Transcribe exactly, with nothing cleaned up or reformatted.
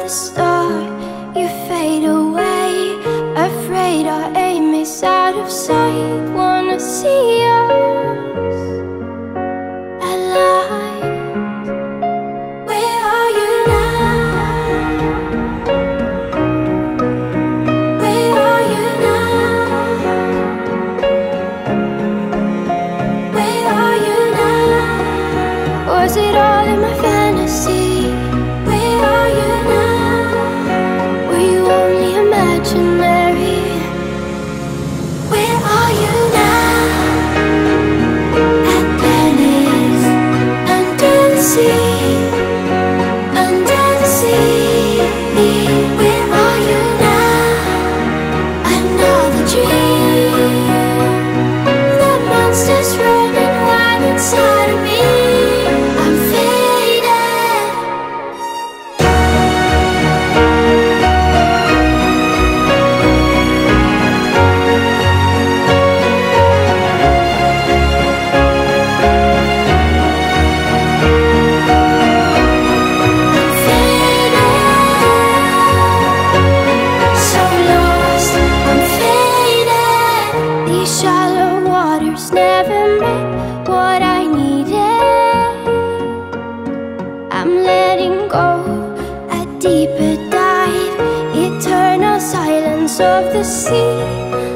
the start, you fade away. Afraid our aim is out of sight. Wanna see us alive. Where are you now? Where are you now? Where are you now? Was it all in my fantasy? Where are you now? Were you only imaginary? Where are you now? Atlantis, under the sea, under the sea. Where are you now? Another dream. The monster's running wild inside of me. I'm faded. So lost, I'm faded. These shallow waters never met what I needed. I'm letting go, a deeper dive, eternal silence of the sea.